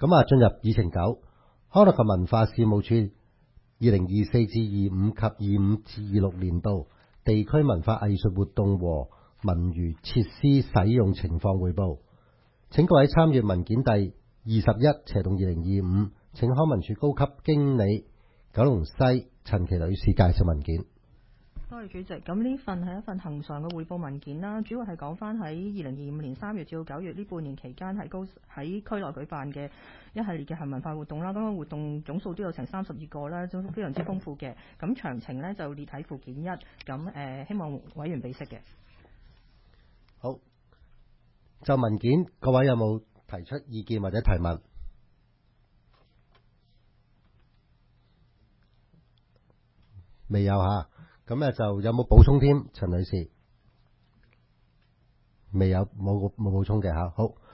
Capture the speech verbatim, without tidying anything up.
咁啊，進入議程九，康樂及文化事務處二零二四至二五及二五至二六年度地區文化藝術活動和文娛設施使用情況匯報。請各位參閱文件第二十一斜洞二零二五，請康文署高級經理九龍西陳琪女士介紹文件。 多謝主席。咁呢份係一份恆常嘅匯報文件啦，主要係講翻喺二零二五年三月至到九月呢半年期間喺高喺區內舉辦嘅一系列嘅行文化活動啦。咁個活動總數都有成三十二個啦，都非常之豐富嘅。咁詳情呢就列喺附件一。咁誒、呃，希望委員備悉嘅。 好，就文件，各位有冇提出意見或者提問？未有吓。咁咧就有冇補充添，陳女士？未有，冇冇補充嘅吓。好。